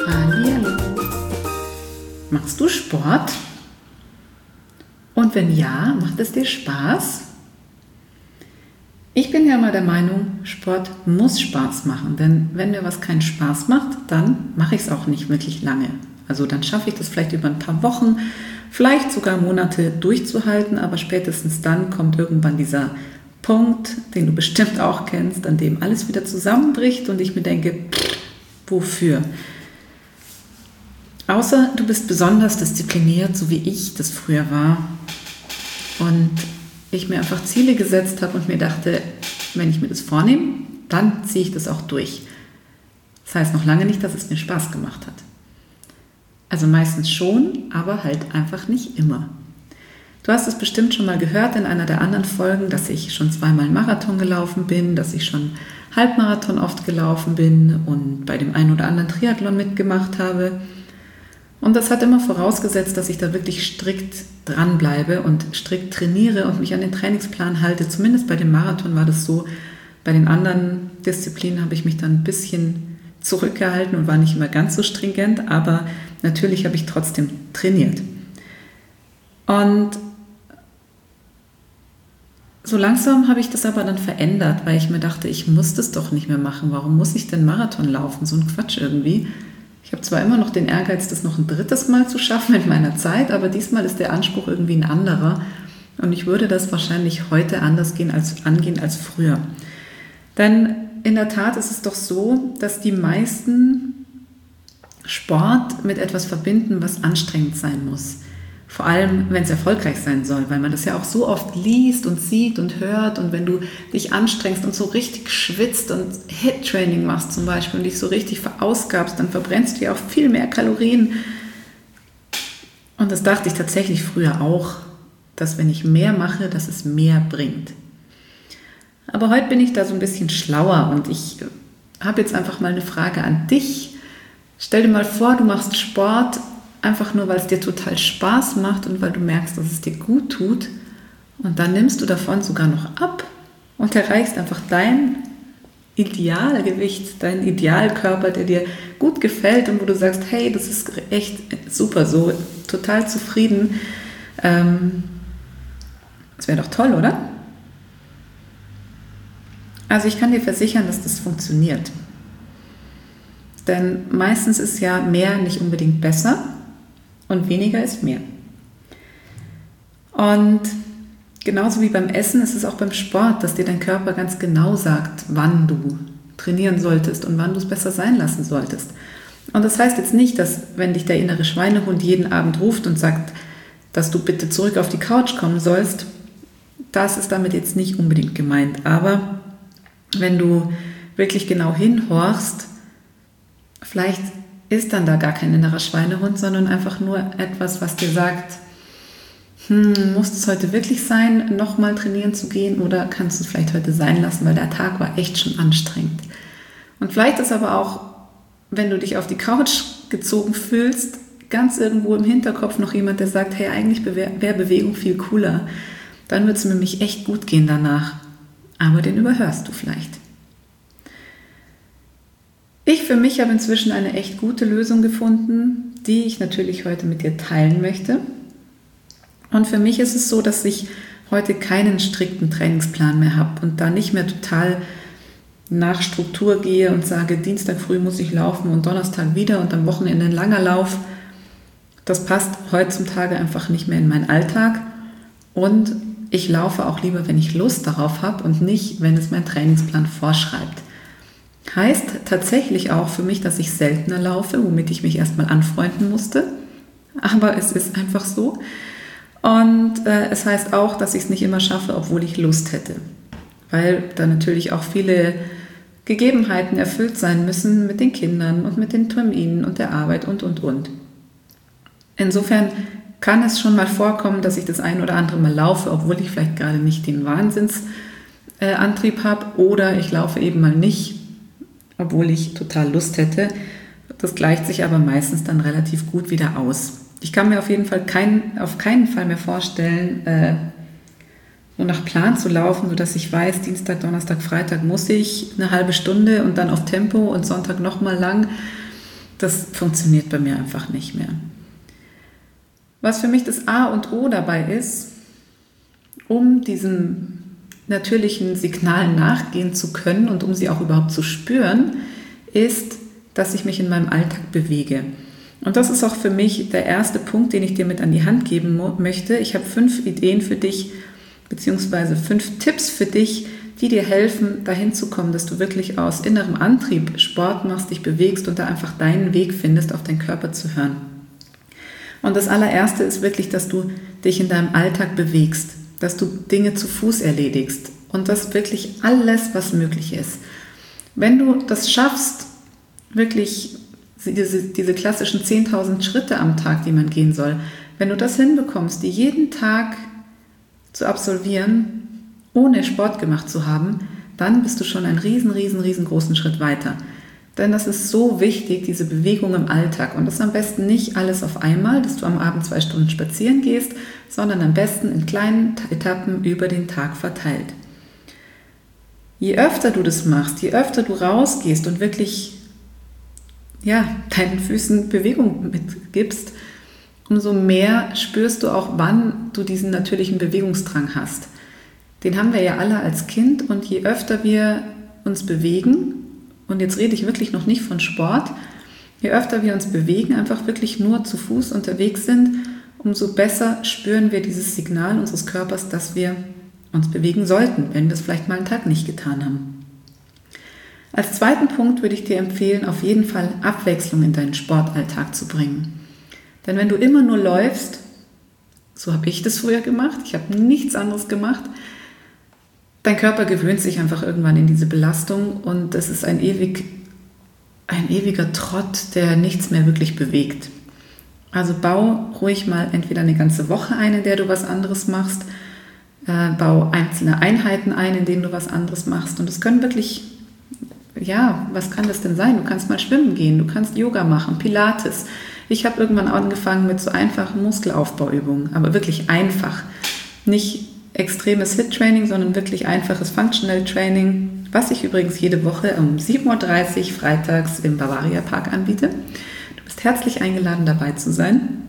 Hallihallo. Machst du Sport? Und wenn ja, macht es dir Spaß? Ich bin ja mal der Meinung, Sport muss Spaß machen, denn wenn mir was keinen Spaß macht, dann mache ich es auch nicht wirklich lange. Also dann schaffe ich das vielleicht über ein paar Wochen, vielleicht sogar Monate durchzuhalten, aber spätestens dann kommt irgendwann dieser Punkt, den du bestimmt auch kennst, an dem alles wieder zusammenbricht und ich mir denke, wofür? Außer du bist besonders diszipliniert, so wie ich das früher war und ich mir einfach Ziele gesetzt habe und mir dachte, wenn ich mir das vornehme, dann ziehe ich das auch durch. Das heißt noch lange nicht, dass es mir Spaß gemacht hat. Also meistens schon, aber halt einfach nicht immer. Du hast es bestimmt schon mal gehört in einer der anderen Folgen, dass ich schon 2-mal Marathon gelaufen bin, dass ich schon Halbmarathon oft gelaufen bin und bei dem einen oder anderen Triathlon mitgemacht habe. Und das hat immer vorausgesetzt, dass ich da wirklich strikt dranbleibe und strikt trainiere und mich an den Trainingsplan halte. Zumindest bei dem Marathon war das so. Bei den anderen Disziplinen habe ich mich dann ein bisschen zurückgehalten und war nicht immer ganz so stringent, aber natürlich habe ich trotzdem trainiert. Und so langsam habe ich das aber dann verändert, weil ich mir dachte, ich muss das doch nicht mehr machen. Warum muss ich denn Marathon laufen? So ein Quatsch irgendwie. Ich habe zwar immer noch den Ehrgeiz, das noch ein 3. Mal zu schaffen in meiner Zeit, aber diesmal ist der Anspruch irgendwie ein anderer. Und ich würde das wahrscheinlich heute anders angehen als früher. Denn in der Tat ist es doch so, dass die meisten Sport mit etwas verbinden, was anstrengend sein muss. Vor allem, wenn es erfolgreich sein soll, weil man das ja auch so oft liest und sieht und hört. Und wenn du dich anstrengst und so richtig schwitzt und HIIT-Training machst zum Beispiel und dich so richtig verausgabst, dann verbrennst du ja auch viel mehr Kalorien. Und das dachte ich tatsächlich früher auch, dass wenn ich mehr mache, dass es mehr bringt. Aber heute bin ich da so ein bisschen schlauer und ich habe jetzt einfach mal eine Frage an dich. Stell dir mal vor, du machst Sport einfach nur, weil es dir total Spaß macht und weil du merkst, dass es dir gut tut. Und dann nimmst du davon sogar noch ab und erreichst einfach dein Idealgewicht, deinen Idealkörper, der dir gut gefällt und wo du sagst, hey, das ist echt super, so total zufrieden. Das wäre doch toll, oder? Also ich kann dir versichern, dass das funktioniert. Denn meistens ist ja mehr nicht unbedingt besser und weniger ist mehr. Und genauso wie beim Essen ist es auch beim Sport, dass dir dein Körper ganz genau sagt, wann du trainieren solltest und wann du es besser sein lassen solltest. Und das heißt jetzt nicht, dass wenn dich der innere Schweinehund jeden Abend ruft und sagt, dass du bitte zurück auf die Couch kommen sollst, das ist damit jetzt nicht unbedingt gemeint. Aber wenn du wirklich genau hinhorchst, vielleicht ist dann da gar kein innerer Schweinehund, sondern einfach nur etwas, was dir sagt, muss es heute wirklich sein, nochmal trainieren zu gehen oder kannst du es vielleicht heute sein lassen, weil der Tag war echt schon anstrengend. Und vielleicht ist aber auch, wenn du dich auf die Couch gezogen fühlst, ganz irgendwo im Hinterkopf noch jemand, der sagt, hey, eigentlich wäre Bewegung viel cooler. Dann wird es mir nämlich echt gut gehen danach. Aber den überhörst du vielleicht. Ich für mich habe inzwischen eine echt gute Lösung gefunden, die ich natürlich heute mit dir teilen möchte. Und für mich ist es so, dass ich heute keinen strikten Trainingsplan mehr habe und da nicht mehr total nach Struktur gehe und sage, Dienstag früh muss ich laufen und Donnerstag wieder und am Wochenende ein langer Lauf. Das passt heutzutage einfach nicht mehr in meinen Alltag und ich laufe auch lieber, wenn ich Lust darauf habe und nicht, wenn es mein Trainingsplan vorschreibt. Heißt tatsächlich auch für mich, dass ich seltener laufe, womit ich mich erstmal anfreunden musste. Aber es ist einfach so. Und es heißt auch, dass ich es nicht immer schaffe, obwohl ich Lust hätte. Weil da natürlich auch viele Gegebenheiten erfüllt sein müssen mit den Kindern und mit den Terminen und der Arbeit und. Insofern kann es schon mal vorkommen, dass ich das ein oder andere Mal laufe, obwohl ich vielleicht gerade nicht den Wahnsinnsantrieb habe oder ich laufe eben mal nicht, obwohl ich total Lust hätte. Das gleicht sich aber meistens dann relativ gut wieder aus. Ich kann mir auf jeden Fall auf keinen Fall mehr vorstellen, nur nach Plan zu laufen, sodass ich weiß, Dienstag, Donnerstag, Freitag muss ich eine halbe Stunde und dann auf Tempo und Sonntag nochmal lang. Das funktioniert bei mir einfach nicht mehr. Was für mich das A und O dabei ist, um diesem natürlichen Signalen nachgehen zu können und um sie auch überhaupt zu spüren, ist, dass ich mich in meinem Alltag bewege. Und das ist auch für mich der erste Punkt, den ich dir mit an die Hand geben möchte. Ich habe 5 Ideen für dich, beziehungsweise 5 Tipps für dich, die dir helfen, dahin zu kommen, dass du wirklich aus innerem Antrieb Sport machst, dich bewegst und da einfach deinen Weg findest, auf deinen Körper zu hören. Und das allererste ist wirklich, dass du dich in deinem Alltag bewegst, dass du Dinge zu Fuß erledigst und das wirklich alles, was möglich ist. Wenn du das schaffst, wirklich diese klassischen 10.000 Schritte am Tag, die man gehen soll, wenn du das hinbekommst, die jeden Tag zu absolvieren, ohne Sport gemacht zu haben, dann bist du schon einen riesengroßen Schritt weiter. Denn das ist so wichtig, diese Bewegung im Alltag. Und das ist am besten nicht alles auf einmal, dass du am Abend 2 Stunden spazieren gehst, sondern am besten in kleinen Etappen über den Tag verteilt. Je öfter du das machst, je öfter du rausgehst und wirklich deinen Füßen Bewegung mitgibst, umso mehr spürst du auch, wann du diesen natürlichen Bewegungsdrang hast. Den haben wir ja alle als Kind und je öfter wir uns bewegen, und jetzt rede ich wirklich noch nicht von Sport, je öfter wir uns bewegen, einfach wirklich nur zu Fuß unterwegs sind, umso besser spüren wir dieses Signal unseres Körpers, dass wir uns bewegen sollten, wenn wir es vielleicht mal einen Tag nicht getan haben. Als zweiten Punkt würde ich dir empfehlen, auf jeden Fall Abwechslung in deinen Sportalltag zu bringen. Denn wenn du immer nur läufst, so habe ich das früher gemacht, ich habe nichts anderes gemacht, dein Körper gewöhnt sich einfach irgendwann in diese Belastung und es ist ein ewiger Trott, der nichts mehr wirklich bewegt. Also bau ruhig mal entweder eine ganze Woche ein, in der du was anderes machst, bau einzelne Einheiten ein, in denen du was anderes machst und es können wirklich, was kann das denn sein? Du kannst mal schwimmen gehen, du kannst Yoga machen, Pilates. Ich habe irgendwann angefangen mit so einfachen Muskelaufbauübungen, aber wirklich einfach, nicht extremes HIIT-Training, sondern wirklich einfaches Functional Training, was ich übrigens jede Woche um 7.30 Uhr freitags im Bavaria Park anbiete. Du bist herzlich eingeladen, dabei zu sein.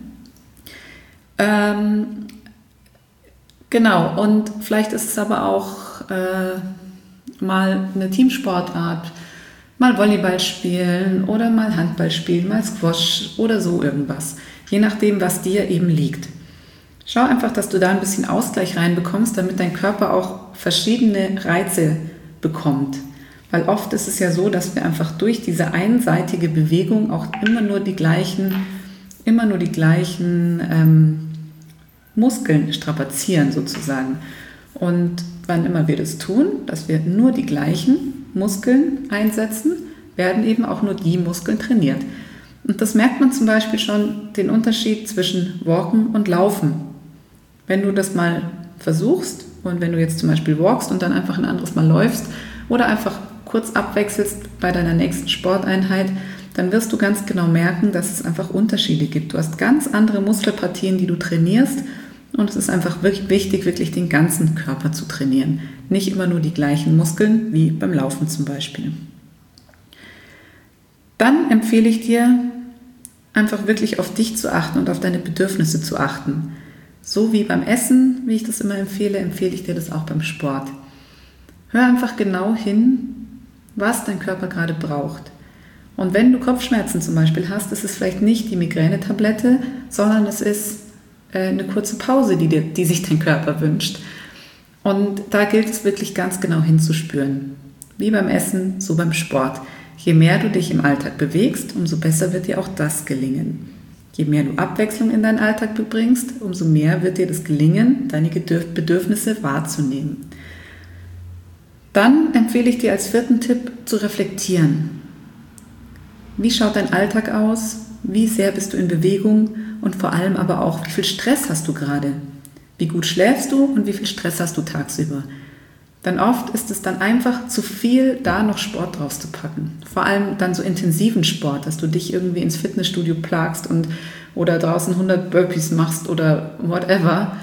Genau, und vielleicht ist es aber auch mal eine Teamsportart, mal Volleyball spielen oder mal Handball spielen, mal Squash oder so irgendwas, je nachdem, was dir eben liegt. Schau einfach, dass du da ein bisschen Ausgleich reinbekommst, damit dein Körper auch verschiedene Reize bekommt. Weil oft ist es ja so, dass wir einfach durch diese einseitige Bewegung auch immer nur die gleichen Muskeln strapazieren sozusagen. Und wann immer wir das tun, dass wir nur die gleichen Muskeln einsetzen, werden eben auch nur die Muskeln trainiert. Und das merkt man zum Beispiel schon, den Unterschied zwischen Walken und Laufen. Wenn du das mal versuchst und wenn du jetzt zum Beispiel walkst und dann einfach ein anderes Mal läufst oder einfach kurz abwechselst bei deiner nächsten Sporteinheit, dann wirst du ganz genau merken, dass es einfach Unterschiede gibt. Du hast ganz andere Muskelpartien, die du trainierst und es ist einfach wirklich wichtig, wirklich den ganzen Körper zu trainieren. Nicht immer nur die gleichen Muskeln wie beim Laufen zum Beispiel. Dann empfehle ich dir, einfach wirklich auf dich zu achten und auf deine Bedürfnisse zu achten. So wie beim Essen, wie ich das immer empfehle ich dir das auch beim Sport. Hör einfach genau hin, was dein Körper gerade braucht. Und wenn du Kopfschmerzen zum Beispiel hast, ist es vielleicht nicht die Migränetablette, sondern es ist eine kurze Pause, die sich dein Körper wünscht. Und da gilt es wirklich ganz genau hinzuspüren. Wie beim Essen, so beim Sport. Je mehr du dich im Alltag bewegst, umso besser wird dir auch das gelingen. Je mehr du Abwechslung in deinen Alltag bringst, umso mehr wird dir das gelingen, deine Bedürfnisse wahrzunehmen. Dann empfehle ich dir als 4. Tipp zu reflektieren. Wie schaut dein Alltag aus? Wie sehr bist du in Bewegung? Und vor allem aber auch, wie viel Stress hast du gerade? Wie gut schläfst du und wie viel Stress hast du tagsüber? Denn oft ist es dann einfach zu viel, da noch Sport draus zu packen. Vor allem dann so intensiven Sport, dass du dich irgendwie ins Fitnessstudio plagst oder draußen 100 Burpees machst oder whatever.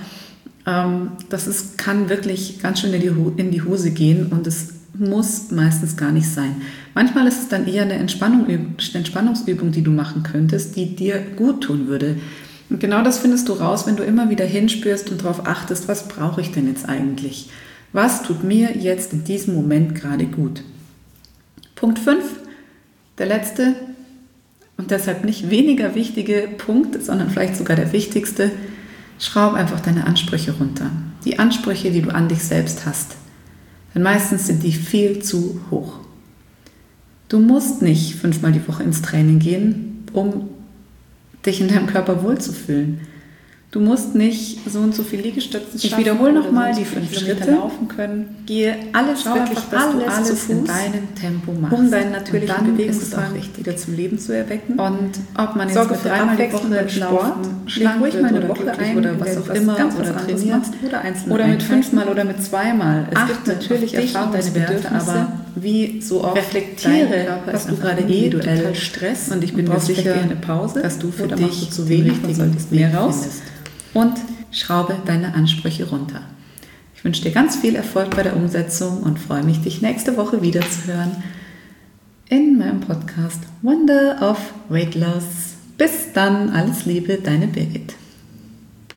Kann wirklich ganz schön in die Hose gehen und es muss meistens gar nicht sein. Manchmal ist es dann eher eine Entspannungsübung, die du machen könntest, die dir gut tun würde. Und genau das findest du raus, wenn du immer wieder hinspürst und darauf achtest, was brauche ich denn jetzt eigentlich? Was tut mir jetzt in diesem Moment gerade gut? Punkt 5, der letzte und deshalb nicht weniger wichtige Punkt, sondern vielleicht sogar der wichtigste: Schraub einfach deine Ansprüche runter. Die Ansprüche, die du an dich selbst hast. Denn meistens sind die viel zu hoch. Du musst nicht 5-mal die Woche ins Training gehen, um dich in deinem Körper wohlzufühlen. Du musst nicht so und so viel Liegestützen schaffen. Ich wiederhole nochmal die 5 Schritte. Laufen können. Gehe alles wirklich, dass du alles in deinem Tempo machst. Um deinen natürlichen Bewegungsdrang wieder zum Leben zu erwecken. Und ob man jetzt mit 3-mal die Woche beim Sport schlank ruhig mal eine Woche ein, oder was auch immer, oder trainierst, oder einzeln oder mit 5-mal oder mit 2-mal. Es gibt natürlich Erfahrungswerte, aber wie so oft reflektiere, was du gerade total Stress und ich bin mir sicher, eine Pause, dass du für dich zu wenig und solltest mehr raus. Und schraube deine Ansprüche runter. Ich wünsche dir ganz viel Erfolg bei der Umsetzung und freue mich, dich nächste Woche wieder zu hören in meinem Podcast Wonder of Weight Loss. Bis dann, alles Liebe, deine Birgit.